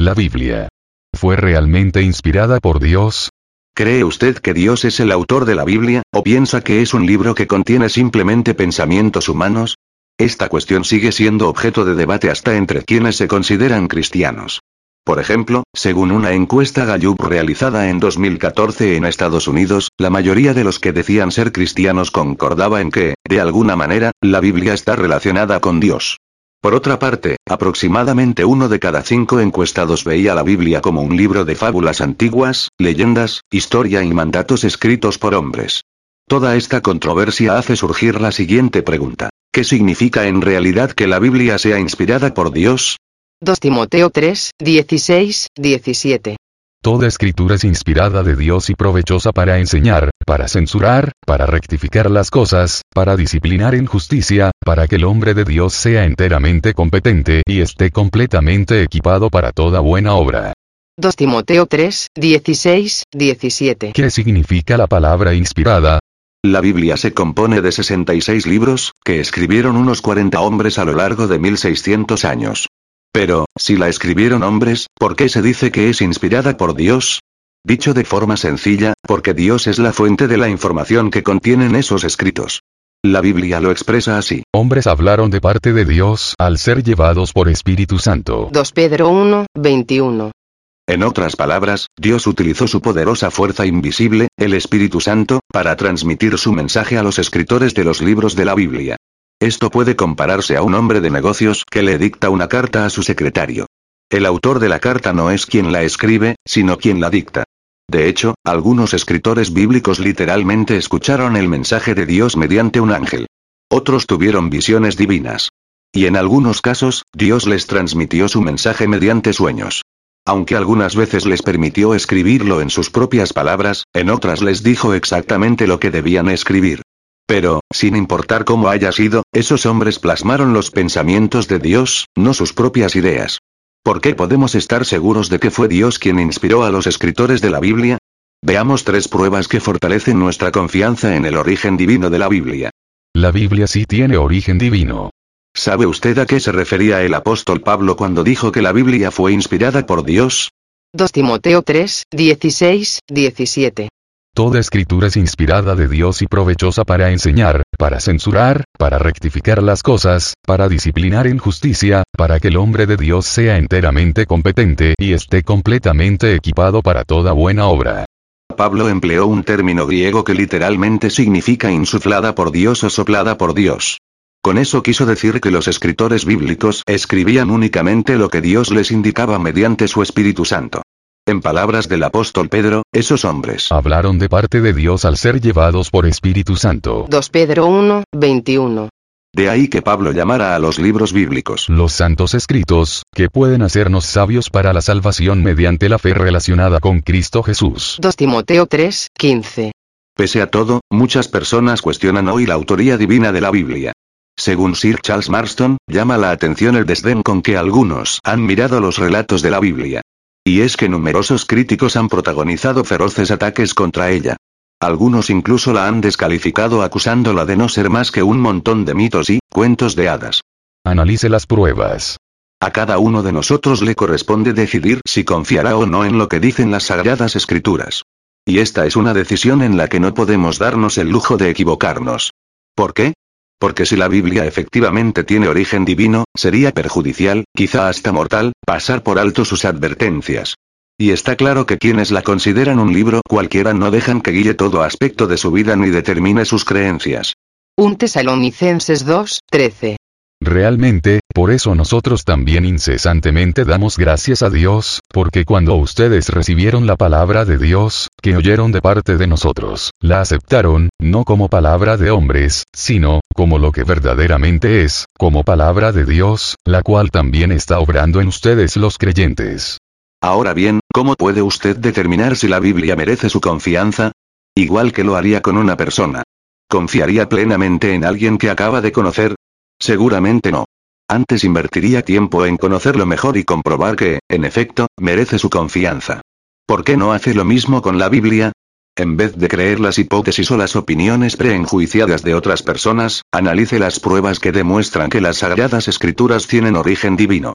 La Biblia ¿fue realmente inspirada por Dios? ¿Cree usted que Dios es el autor de la Biblia, o piensa que es un libro que contiene simplemente pensamientos humanos? Esta cuestión sigue siendo objeto de debate hasta entre quienes se consideran cristianos. Por ejemplo, según una encuesta Gallup realizada en 2014 en Estados Unidos, la mayoría de los que decían ser cristianos concordaba en que, de alguna manera, la Biblia está relacionada con Dios. Por otra parte, aproximadamente 1 de cada 5 encuestados veía la Biblia como un libro de fábulas antiguas, leyendas, historia y mandatos escritos por hombres. Toda esta controversia hace surgir la siguiente pregunta: ¿qué significa en realidad que la Biblia sea inspirada por Dios? 2 Timoteo 3, 16, 17. Toda escritura es inspirada de Dios y provechosa para enseñar, para censurar, para rectificar las cosas, para disciplinar en justicia, para que el hombre de Dios sea enteramente competente y esté completamente equipado para toda buena obra. 2 Timoteo 3, 16, 17. ¿Qué significa la palabra inspirada? La Biblia se compone de 66 libros, que escribieron unos 40 hombres a lo largo de 1600 años. Pero, si la escribieron hombres, ¿por qué se dice que es inspirada por Dios? Dicho de forma sencilla, porque Dios es la fuente de la información que contienen esos escritos. La Biblia lo expresa así. Hombres hablaron de parte de Dios al ser llevados por Espíritu Santo. 2 Pedro 1, 21. En otras palabras, Dios utilizó su poderosa fuerza invisible, el Espíritu Santo, para transmitir su mensaje a los escritores de los libros de la Biblia. Esto puede compararse a un hombre de negocios que le dicta una carta a su secretario. El autor de la carta no es quien la escribe, sino quien la dicta. De hecho, algunos escritores bíblicos literalmente escucharon el mensaje de Dios mediante un ángel. Otros tuvieron visiones divinas. Y en algunos casos, Dios les transmitió su mensaje mediante sueños. Aunque algunas veces les permitió escribirlo en sus propias palabras, en otras les dijo exactamente lo que debían escribir. Pero, sin importar cómo haya sido, esos hombres plasmaron los pensamientos de Dios, no sus propias ideas. ¿Por qué podemos estar seguros de que fue Dios quien inspiró a los escritores de la Biblia? Veamos 3 pruebas que fortalecen nuestra confianza en el origen divino de la Biblia. La Biblia sí tiene origen divino. ¿Sabe usted a qué se refería el apóstol Pablo cuando dijo que la Biblia fue inspirada por Dios? 2 Timoteo 3, 16, 17. Toda escritura es inspirada de Dios y provechosa para enseñar, para censurar, para rectificar las cosas, para disciplinar en justicia, para que el hombre de Dios sea enteramente competente y esté completamente equipado para toda buena obra. Pablo empleó un término griego que literalmente significa insuflada por Dios o soplada por Dios. Con eso quiso decir que los escritores bíblicos escribían únicamente lo que Dios les indicaba mediante su Espíritu Santo. En palabras del apóstol Pedro, esos hombres hablaron de parte de Dios al ser llevados por Espíritu Santo. 2 Pedro 1, 21. De ahí que Pablo llamara a los libros bíblicos los santos escritos, que pueden hacernos sabios para la salvación mediante la fe relacionada con Cristo Jesús. 2 Timoteo 3, 15. Pese a todo, muchas personas cuestionan hoy la autoría divina de la Biblia. Según Sir Charles Marston, llama la atención el desdén con que algunos han mirado los relatos de la Biblia. Y es que numerosos críticos han protagonizado feroces ataques contra ella. Algunos incluso la han descalificado acusándola de no ser más que un montón de mitos y cuentos de hadas. Analice las pruebas. A cada uno de nosotros le corresponde decidir si confiará o no en lo que dicen las Sagradas Escrituras. Y esta es una decisión en la que no podemos darnos el lujo de equivocarnos. ¿Por qué? Porque si la Biblia efectivamente tiene origen divino, sería perjudicial, quizá hasta mortal, pasar por alto sus advertencias. Y está claro que quienes la consideran un libro cualquiera no dejan que guíe todo aspecto de su vida ni determine sus creencias. 1 Tesalonicenses 2, 13. Realmente, por eso nosotros también incesantemente damos gracias a Dios, porque cuando ustedes recibieron la palabra de Dios, que oyeron de parte de nosotros, la aceptaron, no como palabra de hombres, sino, como lo que verdaderamente es, como palabra de Dios, la cual también está obrando en ustedes los creyentes. Ahora bien, ¿cómo puede usted determinar si la Biblia merece su confianza? Igual que lo haría con una persona. ¿Confiaría plenamente en alguien que acaba de conocer? Seguramente no. Antes invertiría tiempo en conocerlo mejor y comprobar que, en efecto, merece su confianza. ¿Por qué no hace lo mismo con la Biblia? En vez de creer las hipótesis o las opiniones preenjuiciadas de otras personas, analice las pruebas que demuestran que las Sagradas Escrituras tienen origen divino.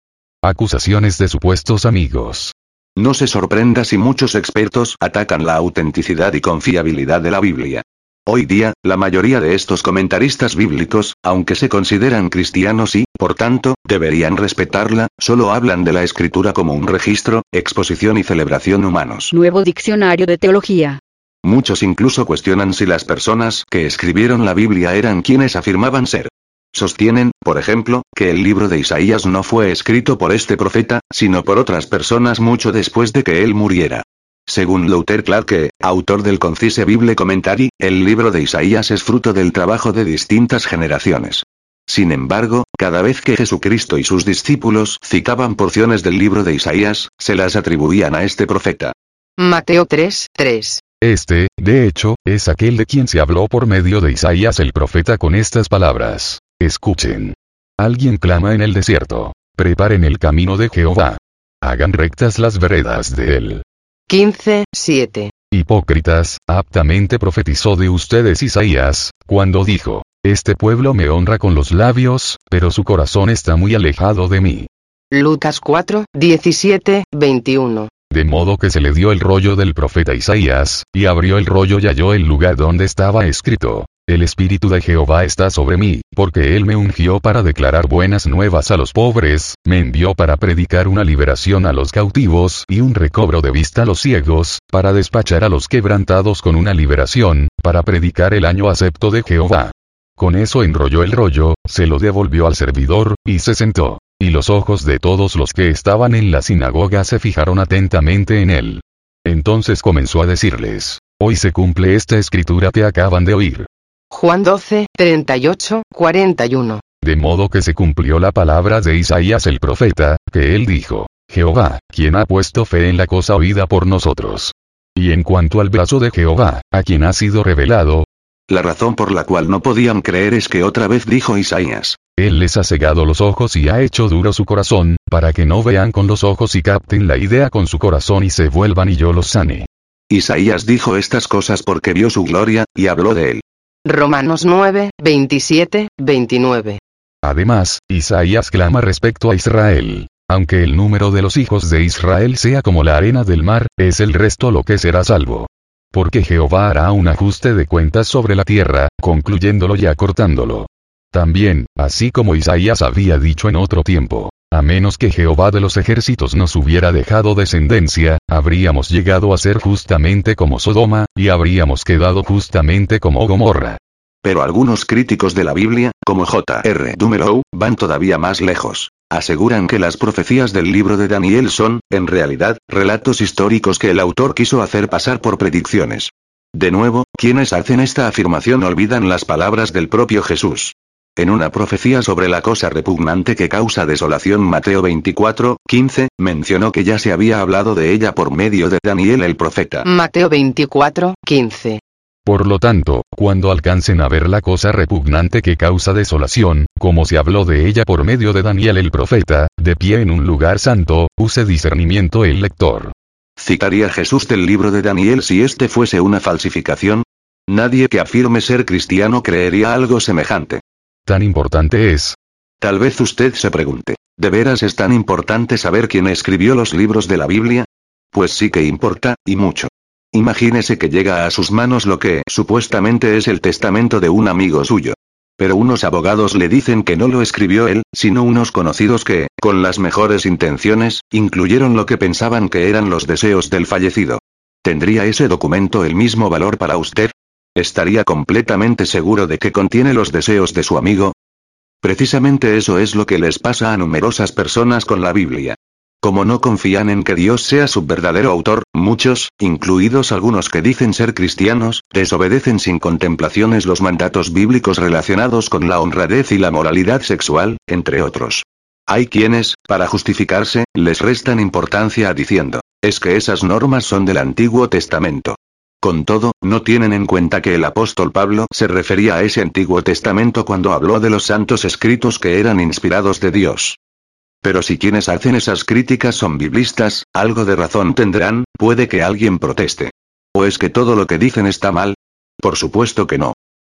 Acusaciones de supuestos amigos. No se sorprenda si muchos expertos atacan la autenticidad y confiabilidad de la Biblia. Hoy día, la mayoría de estos comentaristas bíblicos, aunque se consideran cristianos y, por tanto, deberían respetarla, solo hablan de la Escritura como un registro, exposición y celebración humanos. Nuevo Diccionario de Teología. Muchos incluso cuestionan si las personas que escribieron la Biblia eran quienes afirmaban ser. Sostienen, por ejemplo, que el libro de Isaías no fue escrito por este profeta, sino por otras personas mucho después de que él muriera. Según Luther Clarke, autor del Concise Bible Commentary, el libro de Isaías es fruto del trabajo de distintas generaciones. Sin embargo, cada vez que Jesucristo y sus discípulos citaban porciones del libro de Isaías, se las atribuían a este profeta. Mateo 3, 3. Este, de hecho, es aquel de quien se habló por medio de Isaías el profeta con estas palabras. Escuchen. Alguien clama en el desierto. Preparen el camino de Jehová. Hagan rectas las veredas de él. 15, 7. Hipócritas, aptamente profetizó de ustedes Isaías, cuando dijo, este pueblo me honra con los labios, pero su corazón está muy alejado de mí. Lucas 4, 17, 21. De modo que se le dio el rollo del profeta Isaías, y abrió el rollo y halló el lugar donde estaba escrito. El Espíritu de Jehová está sobre mí, porque Él me ungió para declarar buenas nuevas a los pobres, me envió para predicar una liberación a los cautivos y un recobro de vista a los ciegos, para despachar a los quebrantados con una liberación, para predicar el año acepto de Jehová. Con eso enrolló el rollo, se lo devolvió al servidor, y se sentó. Y los ojos de todos los que estaban en la sinagoga se fijaron atentamente en él. Entonces comenzó a decirles, hoy se cumple esta escritura que acaban de oír. Juan 12, 38, 41. De modo que se cumplió la palabra de Isaías el profeta, que él dijo, Jehová, quien ha puesto fe en la cosa oída por nosotros. Y en cuanto al brazo de Jehová, a quien ha sido revelado, la razón por la cual no podían creer es que otra vez dijo Isaías. Él les ha cegado los ojos y ha hecho duro su corazón, para que no vean con los ojos y capten la idea con su corazón y se vuelvan y yo los sane. Isaías dijo estas cosas porque vio su gloria, y habló de él. Romanos 9, 27, 29. Además, Isaías clama respecto a Israel. Aunque el número de los hijos de Israel sea como la arena del mar, es el resto lo que será salvo. Porque Jehová hará un ajuste de cuentas sobre la tierra, concluyéndolo y acortándolo. También, así como Isaías había dicho en otro tiempo, a menos que Jehová de los ejércitos nos hubiera dejado descendencia, habríamos llegado a ser justamente como Sodoma, y habríamos quedado justamente como Gomorra. Pero algunos críticos de la Biblia, como J.R. Dumelow, van todavía más lejos. Aseguran que las profecías del libro de Daniel son, en realidad, relatos históricos que el autor quiso hacer pasar por predicciones. De nuevo, quienes hacen esta afirmación olvidan las palabras del propio Jesús. En una profecía sobre la cosa repugnante que causa desolación, Mateo 24, 15, mencionó que ya se había hablado de ella por medio de Daniel el profeta. Mateo 24, 15. Por lo tanto, cuando alcancen a ver la cosa repugnante que causa desolación, como se habló de ella por medio de Daniel el profeta, de pie en un lugar santo, use discernimiento el lector. ¿Citaría Jesús del libro de Daniel si este fuese una falsificación? Nadie que afirme ser cristiano creería algo semejante. Tan importante es. Tal vez usted se pregunte, ¿de veras es tan importante saber quién escribió los libros de la Biblia? Pues sí que importa, y mucho. Imagínese que llega a sus manos lo que supuestamente es el testamento de un amigo suyo. Pero unos abogados le dicen que no lo escribió él, sino unos conocidos que, con las mejores intenciones, incluyeron lo que pensaban que eran los deseos del fallecido. ¿Tendría ese documento el mismo valor para usted? ¿Estaría completamente seguro de que contiene los deseos de su amigo? Precisamente eso es lo que les pasa a numerosas personas con la Biblia. Como no confían en que Dios sea su verdadero autor, muchos, incluidos algunos que dicen ser cristianos, desobedecen sin contemplaciones los mandatos bíblicos relacionados con la honradez y la moralidad sexual, entre otros. Hay quienes, para justificarse, les restan importancia diciendo, es que esas normas son del Antiguo Testamento. Con todo, no tienen en cuenta que el apóstol Pablo se refería a ese Antiguo Testamento cuando habló de los santos escritos que eran inspirados de Dios. Pero si quienes hacen esas críticas son biblistas, algo de razón tendrán, puede que alguien proteste. ¿O es que todo lo que dicen está mal? Por supuesto que no.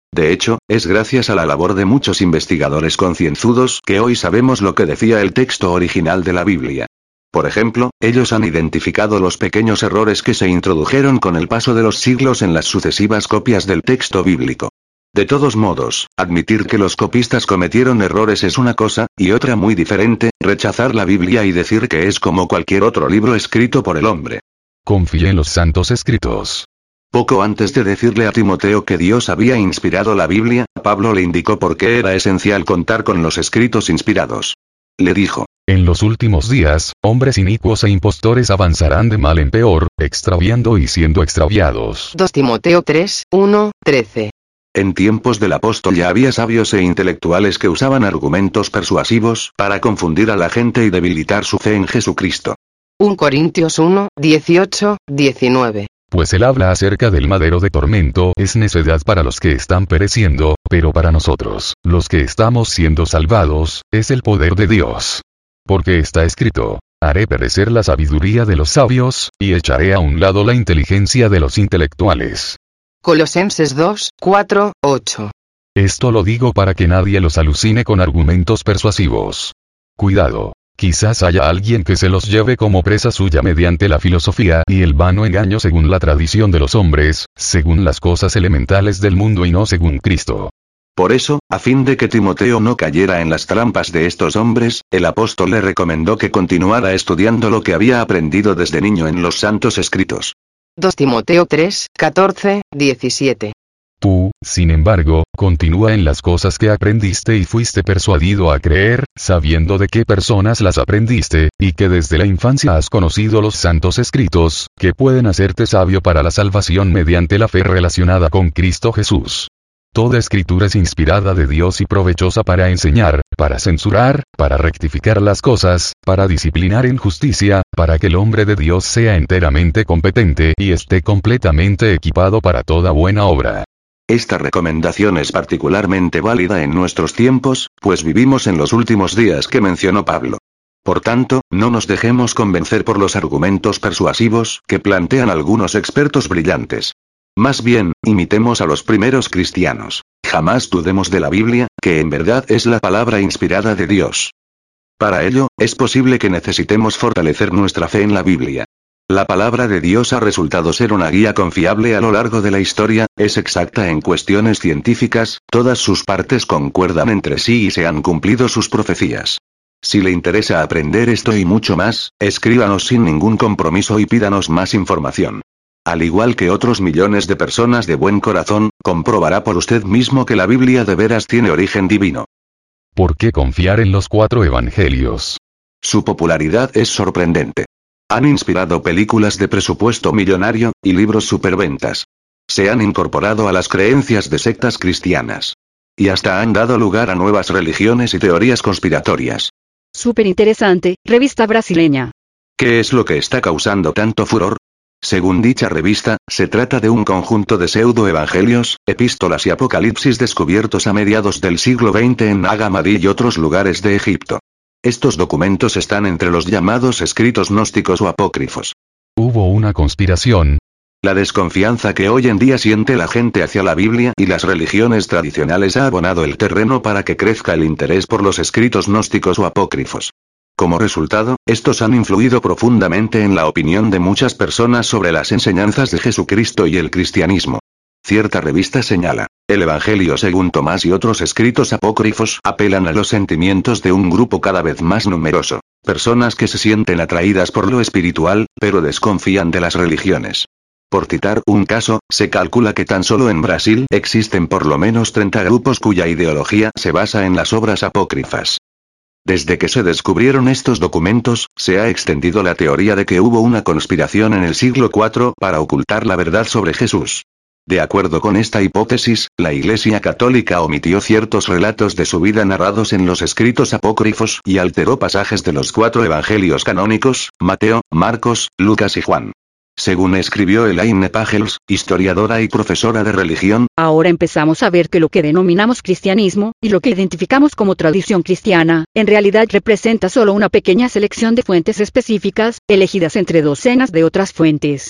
De hecho, es gracias a la labor de muchos investigadores concienzudos que hoy sabemos lo que decía el texto original de la Biblia. Por ejemplo, ellos han identificado los pequeños errores que se introdujeron con el paso de los siglos en las sucesivas copias del texto bíblico. De todos modos, admitir que los copistas cometieron errores es una cosa, y otra muy diferente, rechazar la Biblia y decir que es como cualquier otro libro escrito por el hombre. Confíe en los santos escritos. Poco antes de decirle a Timoteo que Dios había inspirado la Biblia, Pablo le indicó por qué era esencial contar con los escritos inspirados. Le dijo: En los últimos días, hombres inicuos e impostores avanzarán de mal en peor, extraviando y siendo extraviados. 2 Timoteo 3, 1, 13. En tiempos del apóstol ya había sabios e intelectuales que usaban argumentos persuasivos para confundir a la gente y debilitar su fe en Jesucristo. 1 Corintios 1, 18, 19. Pues él habla acerca del madero de tormento, es necedad para los que están pereciendo, pero para nosotros, los que estamos siendo salvados, es el poder de Dios. Porque está escrito: haré perecer la sabiduría de los sabios, y echaré a un lado la inteligencia de los intelectuales. Colosenses 2, 4, 8. Esto lo digo para que nadie los alucine con argumentos persuasivos. Cuidado. Quizás haya alguien que se los lleve como presa suya mediante la filosofía y el vano engaño según la tradición de los hombres, según las cosas elementales del mundo y no según Cristo. Por eso, a fin de que Timoteo no cayera en las trampas de estos hombres, el apóstol le recomendó que continuara estudiando lo que había aprendido desde niño en los santos escritos. 2 Timoteo 3, 14, 17. Tú, sin embargo, continúa en las cosas que aprendiste y fuiste persuadido a creer, sabiendo de qué personas las aprendiste, y que desde la infancia has conocido los santos escritos, que pueden hacerte sabio para la salvación mediante la fe relacionada con Cristo Jesús. Toda escritura es inspirada de Dios y provechosa para enseñar, para censurar, para rectificar las cosas, para disciplinar en justicia, para que el hombre de Dios sea enteramente competente y esté completamente equipado para toda buena obra. Esta recomendación es particularmente válida en nuestros tiempos, pues vivimos en los últimos días que mencionó Pablo. Por tanto, no nos dejemos convencer por los argumentos persuasivos que plantean algunos expertos brillantes. Más bien, imitemos a los primeros cristianos. Jamás dudemos de la Biblia, que en verdad es la palabra inspirada de Dios. Para ello, es posible que necesitemos fortalecer nuestra fe en la Biblia. La palabra de Dios ha resultado ser una guía confiable a lo largo de la historia, es exacta en cuestiones científicas, todas sus partes concuerdan entre sí y se han cumplido sus profecías. Si le interesa aprender esto y mucho más, escríbanos sin ningún compromiso y pídanos más información. Al igual que otros millones de personas de buen corazón, comprobará por usted mismo que la Biblia de veras tiene origen divino. ¿Por qué confiar en los 4 evangelios? Su popularidad es sorprendente. Han inspirado películas de presupuesto millonario, y libros superventas. Se han incorporado a las creencias de sectas cristianas. Y hasta han dado lugar a nuevas religiones y teorías conspiratorias. Súper interesante, revista brasileña. ¿Qué es lo que está causando tanto furor? Según dicha revista, se trata de un conjunto de pseudo-evangelios, epístolas y apocalipsis descubiertos a mediados del siglo XX en Nag Hammadi y otros lugares de Egipto. Estos documentos están entre los llamados escritos gnósticos o apócrifos. Hubo una conspiración. La desconfianza que hoy en día siente la gente hacia la Biblia y las religiones tradicionales ha abonado el terreno para que crezca el interés por los escritos gnósticos o apócrifos. Como resultado, estos han influido profundamente en la opinión de muchas personas sobre las enseñanzas de Jesucristo y el cristianismo. Cierta revista señala: el Evangelio según Tomás y otros escritos apócrifos apelan a los sentimientos de un grupo cada vez más numeroso, personas que se sienten atraídas por lo espiritual, pero desconfían de las religiones. Por citar un caso, se calcula que tan solo en Brasil existen por lo menos 30 grupos cuya ideología se basa en las obras apócrifas. Desde que se descubrieron estos documentos, se ha extendido la teoría de que hubo una conspiración en el siglo IV para ocultar la verdad sobre Jesús. De acuerdo con esta hipótesis, la Iglesia Católica omitió ciertos relatos de su vida narrados en los escritos apócrifos y alteró pasajes de los 4 evangelios canónicos, Mateo, Marcos, Lucas y Juan. Según escribió Elaine Pagels, historiadora y profesora de religión, ahora empezamos a ver que lo que denominamos cristianismo, y lo que identificamos como tradición cristiana, en realidad representa solo una pequeña selección de fuentes específicas, elegidas entre docenas de otras fuentes.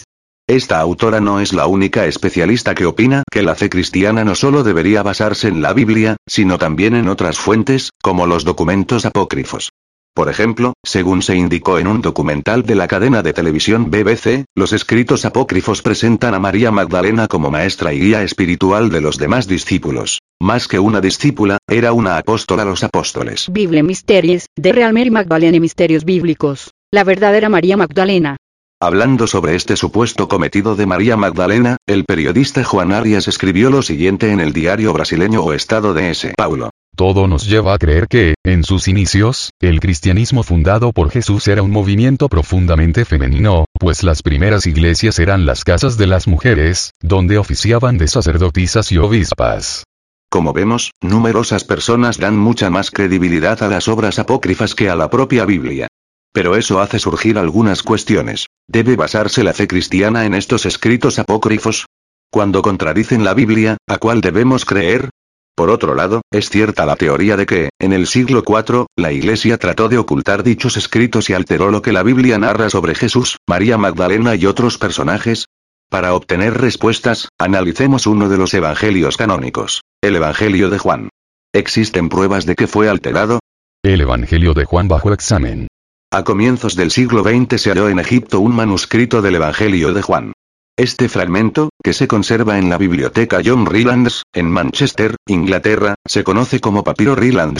Esta autora no es la única especialista que opina que la fe cristiana no solo debería basarse en la Biblia, sino también en otras fuentes, como los documentos apócrifos. Por ejemplo, según se indicó en un documental de la cadena de televisión BBC, los escritos apócrifos presentan a María Magdalena como maestra y guía espiritual de los demás discípulos. Más que una discípula, era una apóstola a los apóstoles. Bible Mysteries, de Real Mary Magdalene Misterios Bíblicos. La verdadera María Magdalena. Hablando sobre este supuesto cometido de María Magdalena, el periodista Juan Arias escribió lo siguiente en el diario brasileño O Estado de São Paulo. Todo nos lleva a creer que, en sus inicios, el cristianismo fundado por Jesús era un movimiento profundamente femenino, pues las primeras iglesias eran las casas de las mujeres, donde oficiaban de sacerdotisas y obispas. Como vemos, numerosas personas dan mucha más credibilidad a las obras apócrifas que a la propia Biblia. Pero eso hace surgir algunas cuestiones. ¿Debe basarse la fe cristiana en estos escritos apócrifos? Cuando contradicen la Biblia, ¿a cuál debemos creer? Por otro lado, es cierta la teoría de que, en el siglo IV, la Iglesia trató de ocultar dichos escritos y alteró lo que la Biblia narra sobre Jesús, María Magdalena y otros personajes. Para obtener respuestas, analicemos uno de los evangelios canónicos, el Evangelio de Juan. ¿Existen pruebas de que fue alterado? El Evangelio de Juan bajo examen. A comienzos del siglo XX se halló en Egipto un manuscrito del Evangelio de Juan. Este fragmento, que se conserva en la biblioteca John Rylands, en Manchester, Inglaterra, se conoce como Papiro Rylands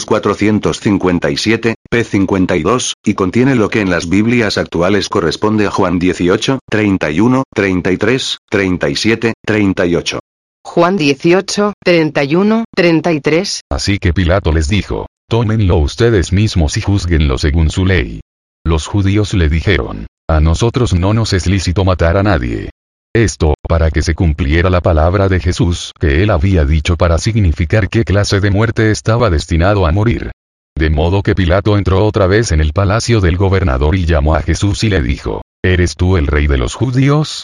457, p. 52, y contiene lo que en las Biblias actuales corresponde a Juan 18, 31, 33, 37, 38. Juan 18, 31, 33. Así que Pilato les dijo, tómenlo ustedes mismos y juzguenlo según su ley. Los judíos le dijeron, a nosotros no nos es lícito matar a nadie. Esto, para que se cumpliera la palabra de Jesús, que él había dicho para significar qué clase de muerte estaba destinado a morir. De modo que Pilato entró otra vez en el palacio del gobernador y llamó a Jesús y le dijo, ¿eres tú el rey de los judíos?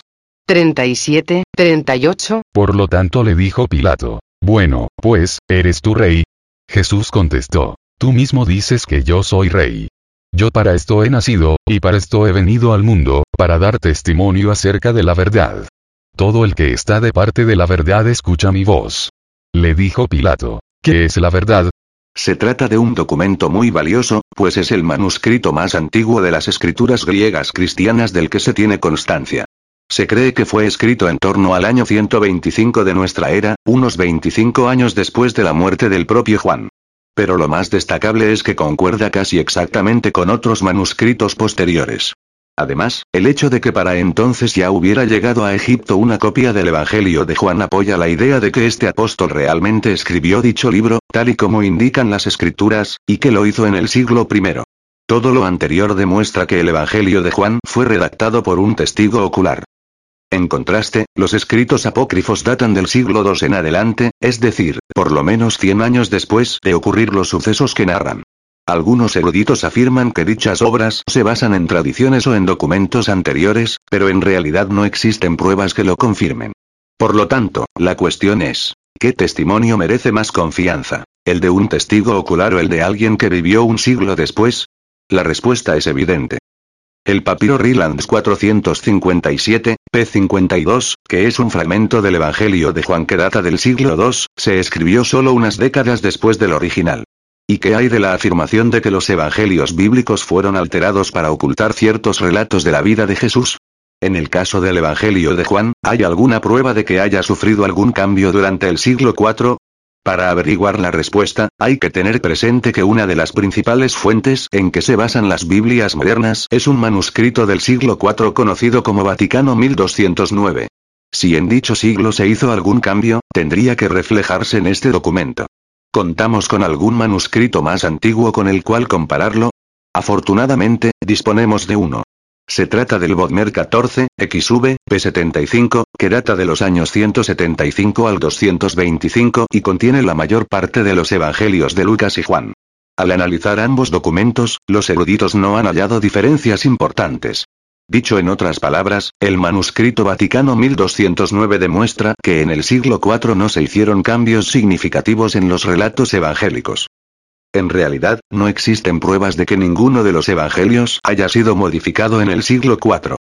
37, 38. Por lo tanto le dijo Pilato, bueno, pues, ¿eres tú rey? Jesús contestó, tú mismo dices que yo soy rey. Yo para esto he nacido, y para esto he venido al mundo, para dar testimonio acerca de la verdad. Todo el que está de parte de la verdad escucha mi voz. Le dijo Pilato, ¿qué es la verdad? Se trata de un documento muy valioso, pues es el manuscrito más antiguo de las escrituras griegas cristianas del que se tiene constancia. Se cree que fue escrito en torno al año 125 de nuestra era, unos 25 años después de la muerte del propio Juan. Pero lo más destacable es que concuerda casi exactamente con otros manuscritos posteriores. Además, el hecho de que para entonces ya hubiera llegado a Egipto una copia del Evangelio de Juan apoya la idea de que este apóstol realmente escribió dicho libro, tal y como indican las escrituras, y que lo hizo en el siglo I. Todo lo anterior demuestra que el Evangelio de Juan fue redactado por un testigo ocular. En contraste, los escritos apócrifos datan del siglo II en adelante, es decir, por lo menos 100 años después de ocurrir los sucesos que narran. Algunos eruditos afirman que dichas obras se basan en tradiciones o en documentos anteriores, pero en realidad no existen pruebas que lo confirmen. Por lo tanto, la cuestión es, ¿qué testimonio merece más confianza? ¿El de un testigo ocular o el de alguien que vivió un siglo después? La respuesta es evidente. El Papiro Rylands 457, p. 52, que es un fragmento del Evangelio de Juan que data del siglo II, se escribió solo unas décadas después del original. ¿Y qué hay de la afirmación de que los evangelios bíblicos fueron alterados para ocultar ciertos relatos de la vida de Jesús? En el caso del Evangelio de Juan, ¿hay alguna prueba de que haya sufrido algún cambio durante el siglo IV? Para averiguar la respuesta, hay que tener presente que una de las principales fuentes en que se basan las Biblias modernas es un manuscrito del siglo IV conocido como Vaticano 1209. Si en dicho siglo se hizo algún cambio, tendría que reflejarse en este documento. ¿Contamos con algún manuscrito más antiguo con el cual compararlo? Afortunadamente, disponemos de uno. Se trata del Bodmer 14, XV, p75, que data de los años 175 al 225 y contiene la mayor parte de los evangelios de Lucas y Juan. Al analizar ambos documentos, los eruditos no han hallado diferencias importantes. Dicho en otras palabras, el manuscrito Vaticano 1209 demuestra que en el siglo IV no se hicieron cambios significativos en los relatos evangélicos. En realidad, no existen pruebas de que ninguno de los evangelios haya sido modificado en el siglo IV.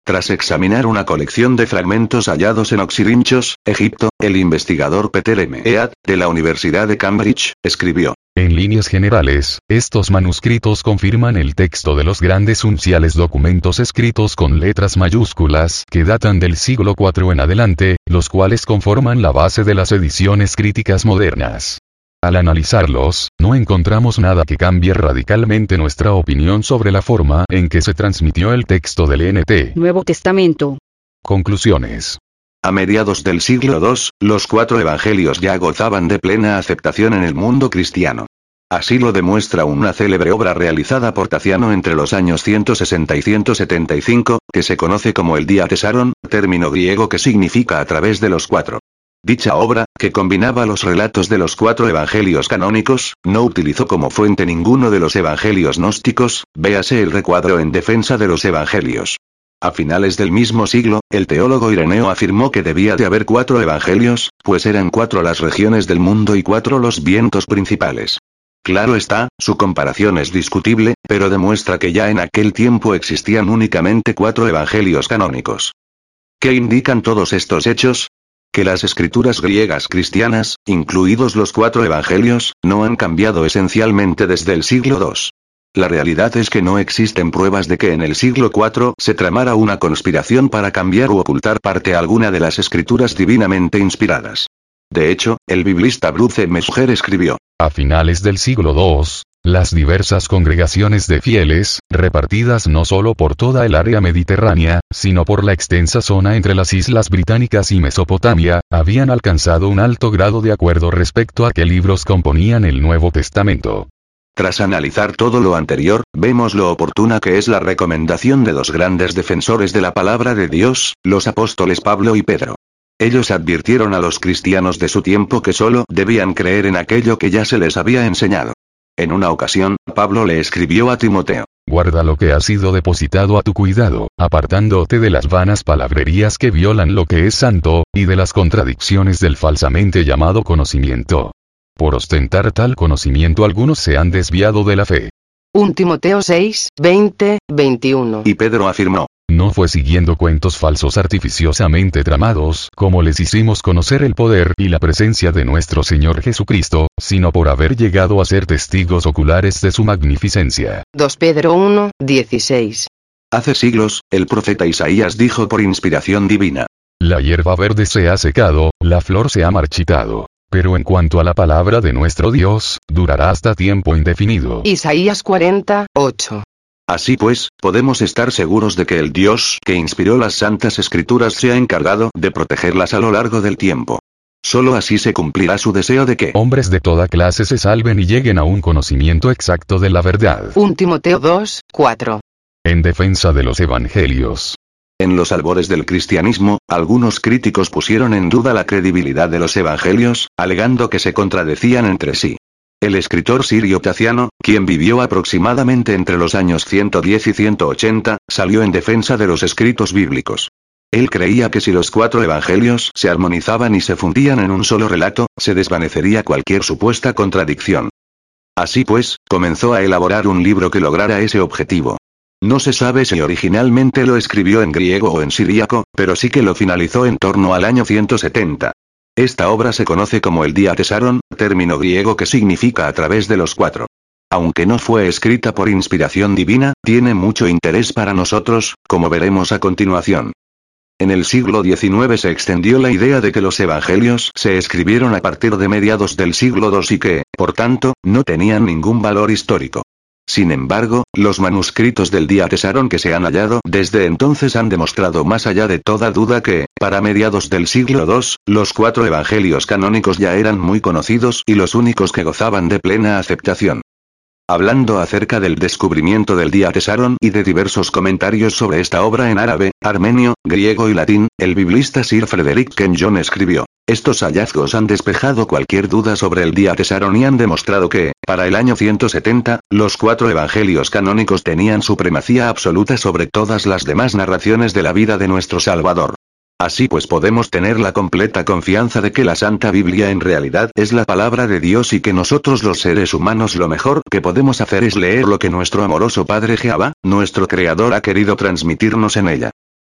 Tras examinar una colección de fragmentos hallados en Oxirrinchos, Egipto, el investigador Peter M. Ead, de la Universidad de Cambridge, escribió: en líneas generales, estos manuscritos confirman el texto de los grandes unciales documentos escritos con letras mayúsculas que datan del siglo IV en adelante, los cuales conforman la base de las ediciones críticas modernas. Al analizarlos, no encontramos nada que cambie radicalmente nuestra opinión sobre la forma en que se transmitió el texto del NT. Nuevo Testamento. Conclusiones. A mediados del siglo II, los 4 evangelios ya gozaban de plena aceptación en el mundo cristiano. Así lo demuestra una célebre obra realizada por Taciano entre los años 160 y 175, que se conoce como el Diatesaron, término griego que significa a través de los 4. Dicha obra, que combinaba los relatos de los 4 evangelios canónicos, no utilizó como fuente ninguno de los evangelios gnósticos, véase el recuadro en defensa de los evangelios. A finales del mismo siglo, el teólogo Ireneo afirmó que debía de haber 4 evangelios, pues eran 4 las regiones del mundo y 4 los vientos principales. Claro está, su comparación es discutible, pero demuestra que ya en aquel tiempo existían únicamente 4 evangelios canónicos. ¿Qué indican todos estos hechos? Que las escrituras griegas cristianas, incluidos los 4 evangelios, no han cambiado esencialmente desde el siglo II. La realidad es que no existen pruebas de que en el siglo IV se tramara una conspiración para cambiar u ocultar parte alguna de las escrituras divinamente inspiradas. De hecho, el biblista Bruce Mesger escribió: a finales del siglo II, las diversas congregaciones de fieles, repartidas no solo por toda el área mediterránea, sino por la extensa zona entre las islas británicas y Mesopotamia, habían alcanzado un alto grado de acuerdo respecto a qué libros componían el Nuevo Testamento. Tras analizar todo lo anterior, vemos lo oportuna que es la recomendación de 2 grandes defensores de la palabra de Dios, los apóstoles Pablo y Pedro. Ellos advirtieron a los cristianos de su tiempo que solo debían creer en aquello que ya se les había enseñado. En una ocasión, Pablo le escribió a Timoteo: guarda lo que ha sido depositado a tu cuidado, apartándote de las vanas palabrerías que violan lo que es santo, y de las contradicciones del falsamente llamado conocimiento. Por ostentar tal conocimiento algunos se han desviado de la fe. 1 Timoteo 6, 20, 21. Y Pedro afirmó: no fue siguiendo cuentos falsos artificiosamente tramados, como les hicimos conocer el poder y la presencia de nuestro Señor Jesucristo, sino por haber llegado a ser testigos oculares de su magnificencia. 2 Pedro 1, 16. Hace siglos, el profeta Isaías dijo por inspiración divina: la hierba verde se ha secado, la flor se ha marchitado. Pero en cuanto a la palabra de nuestro Dios, durará hasta tiempo indefinido. Isaías 40, 8. Así pues, podemos estar seguros de que el Dios que inspiró las Santas Escrituras se ha encargado de protegerlas a lo largo del tiempo. Solo así se cumplirá su deseo de que hombres de toda clase se salven y lleguen a un conocimiento exacto de la verdad. 1 Timoteo 2, 4. En defensa de los evangelios. En los albores del cristianismo, algunos críticos pusieron en duda la credibilidad de los evangelios, alegando que se contradecían entre sí. El escritor sirio Taciano, quien vivió aproximadamente entre los años 110 y 180, salió en defensa de los escritos bíblicos. Él creía que si los 4 evangelios se armonizaban y se fundían en un solo relato, se desvanecería cualquier supuesta contradicción. Así pues, comenzó a elaborar un libro que lograra ese objetivo. No se sabe si originalmente lo escribió en griego o en siríaco, pero sí que lo finalizó en torno al año 170. Esta obra se conoce como el Diatesaron, término griego que significa a través de los 4. Aunque no fue escrita por inspiración divina, tiene mucho interés para nosotros, como veremos a continuación. En el siglo XIX se extendió la idea de que los evangelios se escribieron a partir de mediados del siglo II y que, por tanto, no tenían ningún valor histórico. Sin embargo, los manuscritos del Diatesaron que se han hallado desde entonces han demostrado más allá de toda duda que, para mediados del siglo II, los 4 evangelios canónicos ya eran muy conocidos y los únicos que gozaban de plena aceptación. Hablando acerca del descubrimiento del Diatesaron y de diversos comentarios sobre esta obra en árabe, armenio, griego y latín, el biblista Sir Frederick Kenyon escribió: estos hallazgos han despejado cualquier duda sobre el Diatesaron y han demostrado que, para el año 170, los 4 evangelios canónicos tenían supremacía absoluta sobre todas las demás narraciones de la vida de nuestro Salvador. Así pues podemos tener la completa confianza de que la Santa Biblia en realidad es la palabra de Dios y que nosotros los seres humanos lo mejor que podemos hacer es leer lo que nuestro amoroso Padre Jehová, nuestro Creador, ha querido transmitirnos en ella.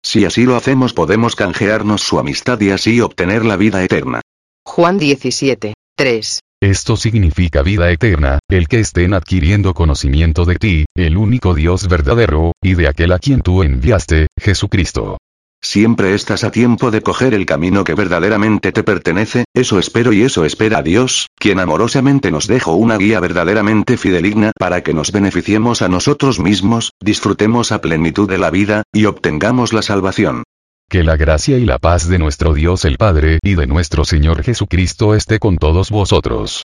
Si así lo hacemos podemos canjearnos su amistad y así obtener la vida eterna. Juan 17, 3. Esto significa vida eterna, el que estén adquiriendo conocimiento de ti, el único Dios verdadero, y de aquel a quien tú enviaste, Jesucristo. Siempre estás a tiempo de coger el camino que verdaderamente te pertenece, eso espero y eso espera Dios, quien amorosamente nos dejó una guía verdaderamente fidedigna para que nos beneficiemos a nosotros mismos, disfrutemos a plenitud de la vida, y obtengamos la salvación. Que la gracia y la paz de nuestro Dios el Padre y de nuestro Señor Jesucristo esté con todos vosotros.